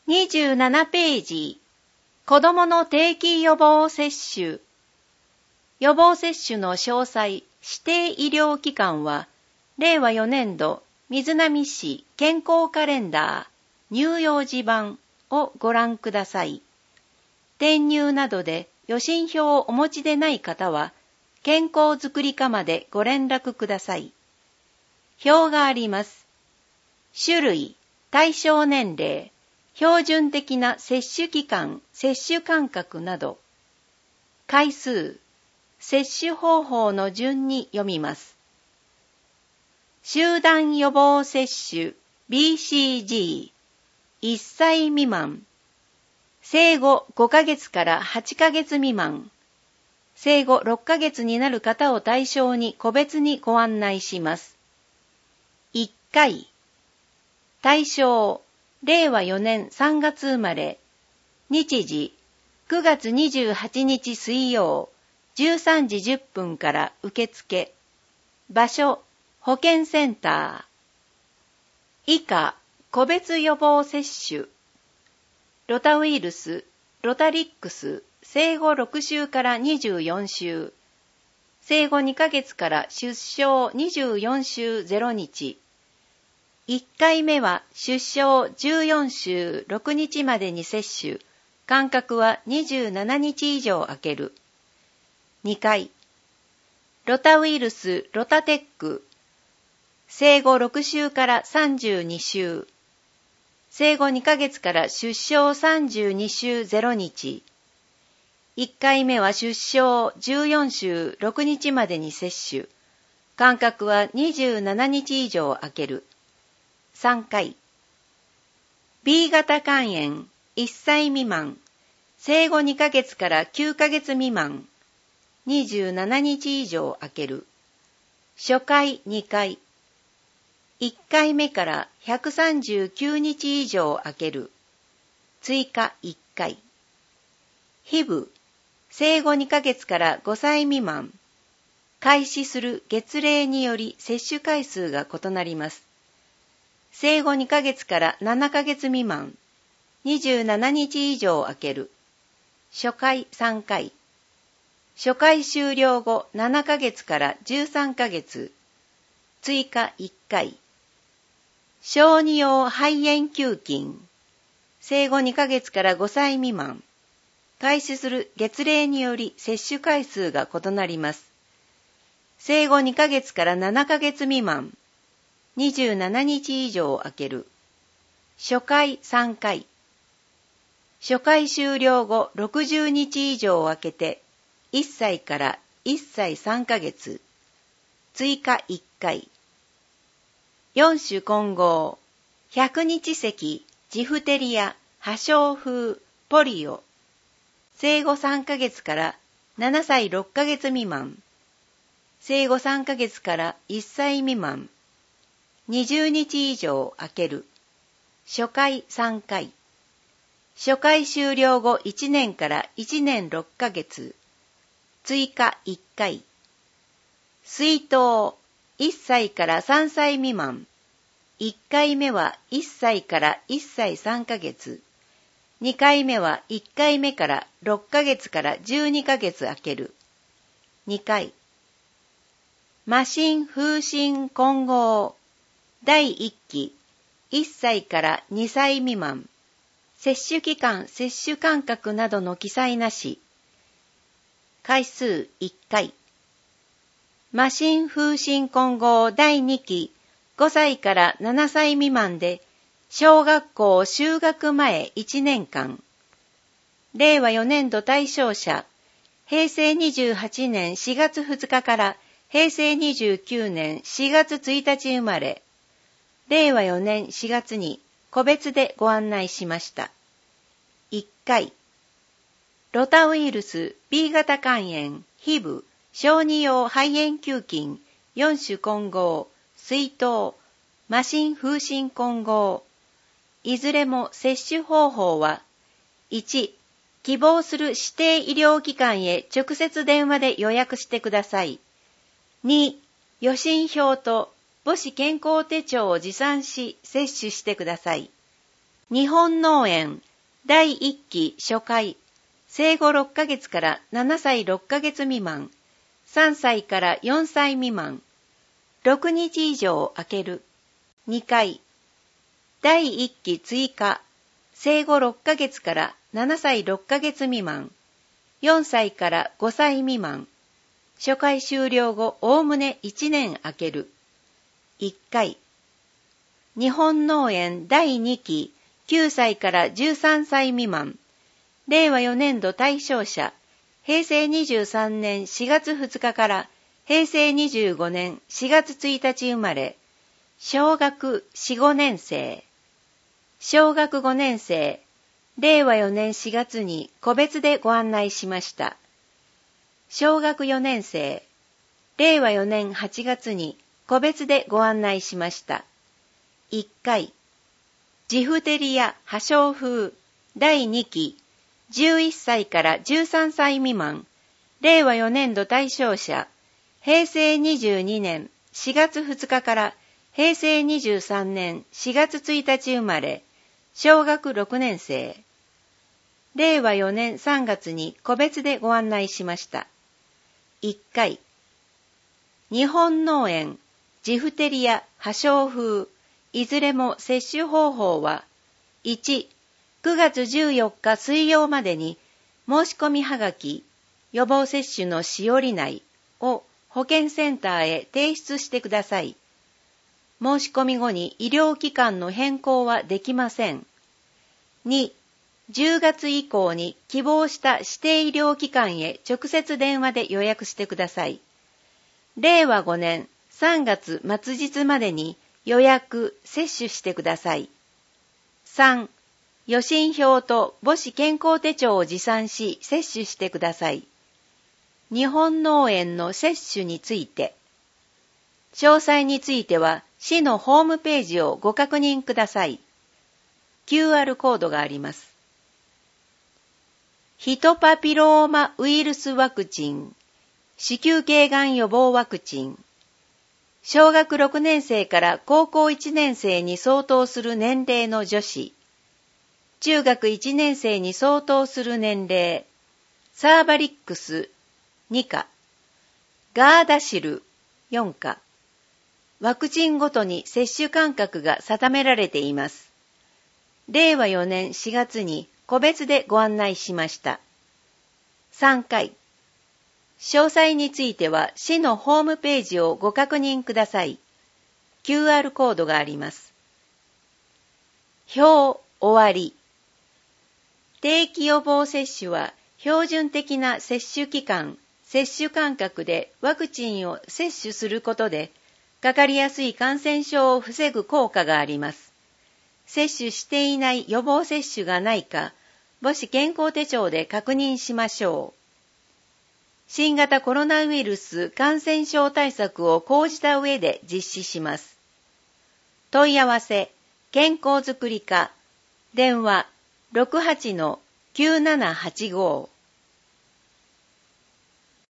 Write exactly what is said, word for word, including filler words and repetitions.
にじゅうななページ、子どもの定期予防接種。予防接種の詳細、指定医療機関は、れいわよねんど瑞浪市健康カレンダー乳幼児版をご覧ください。転入などで予診票をお持ちでない方は、健康づくり課までご連絡ください。表があります。種類、対象年齢、標準的な接種期間、接種間隔など、回数、接種方法の順に読みます。集団予防接種 ビーシージー、いっさい未満、生後ごかげつからはちかげつ未満、生後ろっかげつになる方を対象に個別にご案内します。いっかい、対象、れいわよねんさんがつ生まれ、日時、くがつにじゅうはちにち水曜、じゅうさんじじゅっぷんから受付、場所、保健センター。以下、個別予防接種。ロタウイルス、ロタリックス、生後ろくしゅうからにじゅうよんしゅう。生後にかげつから出生にじゅうよんしゅうぜろにち。いっかいめは出生じゅうよんしゅうろくにちまでに接種。間隔はにじゅうななにち以上空ける。にかい。ロタウイルス、ロタテック。生後ろくしゅうからさんじゅうにしゅう。生後にかげつから出生さんじゅうにしゅうぜろにち。いっかいめは出生じゅうよんしゅうろくにちまでに接種。間隔はにじゅうななにち以上空ける。さんかい。ビー 型肝炎、いっさい未満。生後にかげつからきゅうかげつ未満。にじゅうななにち以上空ける。初回にかい。いっかいめからひゃくさんじゅうきゅうにち以上空ける。追加いっかい。ヒブ、生後にかげつからごさい未満。開始する月齢により接種回数が異なります。生後にかげつからななかげつ未満。にじゅうななにち以上空ける。初回さんかい。初回終了後ななかげつからじゅうさんかげつ。追加いっかい。小児用肺炎球菌。生後にかげつからごさい未満。開始する月齢により接種回数が異なります。生後にかげつからななかげつ未満。にじゅうななにち以上空ける。初回さんかい。初回終了後ろくじゅうにち以上空けて、いっさいからいっさいさんかげつ。追加いっかい。よん種混合、ひゃくにち咳、ジフテリア、破傷風、ポリオ。生後さんかげつからななさいろっかげつ未満。生後さんかげつからいっさい未満。にじゅうにち以上空ける。初回さんかい。初回終了後いちねんからいちねんろっかげつ。追加いっかい。水筒、いっさいからさんさい未満。いっかいめはいっさいからいっさいさんかげつ。にかいめはいっかいめからろっかげつからじゅうにかげつ空ける。にかい。麻疹風疹混合。だいいっき。いっさいからにさい未満。接種期間、接種間隔などの記載なし。回数いっかい。麻疹風疹混合だいにき。ごさいからななさい未満で、小学校就学前いちねんかん。れいわよねんど対象者、へいせいにじゅうはちねんしがつふつかからへいせいにじゅうきゅうねんしがつついたち生まれ、れいわよねんしがつに個別でご案内しました。いっかい。ロタウイルス ビー 型肝炎、ヒブ、小児用肺炎球菌、よん種混合、水筒、麻疹風疹混合。いずれも接種方法は、いち、希望する指定医療機関へ直接電話で予約してください。に、予診票と母子健康手帳を持参し接種してください。 日本脳炎だいいっき初回、生後ろっかげつからななさいろっかげつ未満、さんさいからよんさい未満、ろくにち以上空ける。にかい、だいいっき追加、生後ろっかげつからななさいろっかげつ未満、よんさいからごさい未満、初回終了後おおむねいちねん空ける。いっかい、日本脳炎だいにききゅうさいからじゅうさんさい未満、れいわよねんど対象者、へいせいにじゅうさんねんしがつふつかからへいせいにじゅうごねんしがつついたち生まれ、小学よん、ごねんせい、小学ごねんせい、れいわよねんしがつに個別でご案内しました。小学よねんせい、れいわよねんはちがつに個別でご案内しました。いっかい、ジフテリア破傷風だいにきじゅういっさいからじゅうさんさい未満、れいわよねんど対象者、へいせいにじゅうにねんしがつふつかからへいせいにじゅうさんねんしがつついたち生まれ、小学ろくねんせい、れいわよねんさんがつに個別でご案内しました。いっかい、日本脳炎、ジフテリア、破傷風、いずれも接種方法は、いち、くがつじゅうよっか水曜までに申し込みはがき、予防接種のしおり内を保健センターへ提出してください。申し込み後に医療機関の変更はできません。に、じゅうがつ以降に希望した指定医療機関へ直接電話で予約してください。れいわごねんさんがつ末日までに予約、接種してください。さん、予診票と母子健康手帳を持参し接種してください。日本脳炎の接種について。詳細については市のホームページをご確認ください。キューアール コードがあります。ヒトパピローマウイルスワクチン、子宮頸がん予防ワクチン、小学ろくねんせいから高校いちねんせいに相当する年齢の女子、中学いちねんせいに相当する年齢、サーバリックスにか、ガーダシルよんか、ワクチンごとに接種間隔が定められています。れいわよねんしがつに個別でご案内しました。さんかい。詳細については市のホームページをご確認ください。キューアール コードがあります。表終わり。定期予防接種は標準的な接種期間、接種間隔でワクチンを接種することで、かかりやすい感染症を防ぐ効果があります。接種していない予防接種がないか、母子健康手帳で確認しましょう。新型コロナウイルス感染症対策を講じた上で実施します。問い合わせ、健康づくり課、電話 ろくはちのきゅうななはちご